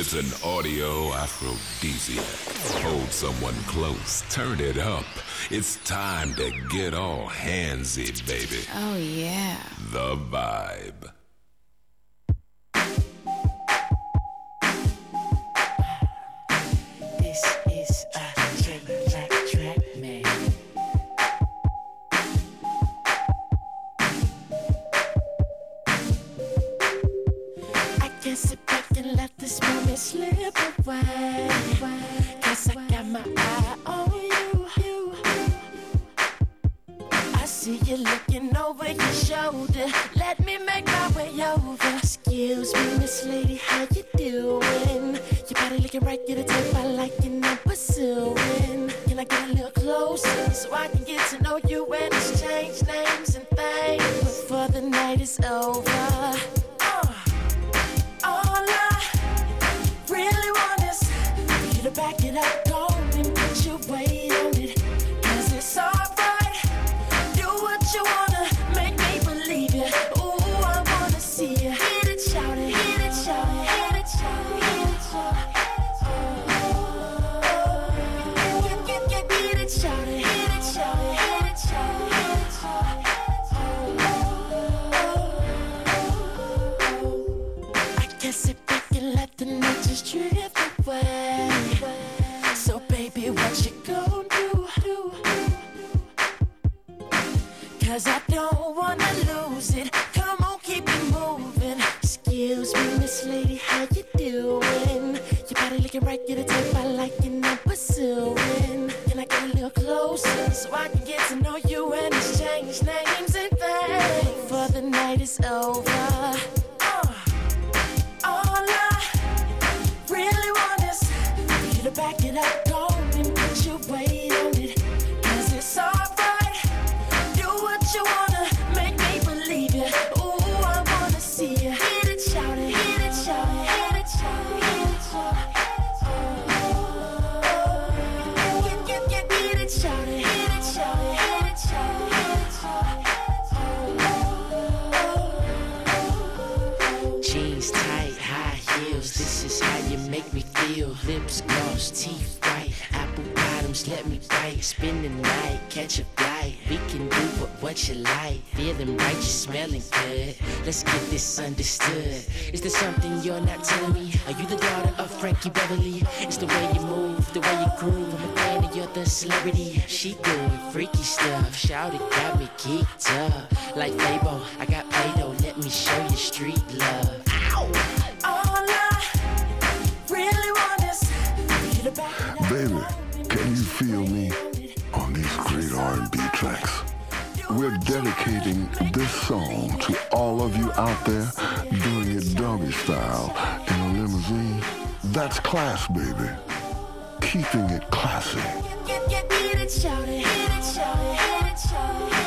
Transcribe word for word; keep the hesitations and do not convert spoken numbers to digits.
It's an audio aphrodisiac. Hold someone close, turn it up. It's time to get all handsy, baby. Oh, yeah. The Vibe. This is a track, track, track, man. I can't sit back and let this moment slip away. Cause I got my eye on you. I see you looking over your shoulder. Let me make my way over. Excuse me, Miss Lady, how you doing? Your body looking right, you're the type I like and I'm pursuing. Can I get a little closer so I can get to know you and exchange names and things before the night is over? Uh, all I really want is for you to back it up, go and put your weight on it. Cause it's alright, do what you wanna, make me believe you. Ooh, I wanna see you. Hit it, shout it, hit it, shout it, hit it, shout it, hit it, shout it. Get, get, get, hit it, shout it, hit it, shout it, hit it, shout it, hit it, shout it. I can't sit back and let the night just drift away. So baby, what you gon' do? Cause I don't wanna lose it. Come on, keep it moving. Excuse me, Miss Lady, how you doing? Your body looking right, you're the type I like and I'm pursuing. Can I get a little closer so I can get to know you and exchange names and things before the night is over? Uh, all I really want is for you to back it up, go and put your weight on it. Cause it's alright, do what you wanna, make me believe you. Ooh, I wanna see you. Hit it, shout it, hit it, shout it, hit it, shout it, hit it, shout it. Get, get, get, hit it, shout it, hit it, shout it, hit it, shout it, hit it, shout it. Jeans tight, high heels, this is how you make me feel. Lips gloss, teeth white, apple bottoms, let me bite. Spend the night, catch a flight. We can do what, what you like. Feeling right, you smelling good. Let's get this understood. Is there something you're not telling me? Are you the daughter of Frankie Beverly? It's the way you move, the way you groove. I'm a fan and you're the celebrity. She doing freaky stuff. Shout it, got me geeked up. Like Fabo, I got Play-Doh. Let me show you street love. Ow! All I really want is for you to back it up. Baby, can you feel me on these great R and B tracks? We're dedicating this song to all of you out there doing it doggy style in a limousine. That's class, baby. Keeping it classy. Get, get, get, hit it, shout it, hit it, shout it, hit it, shout it.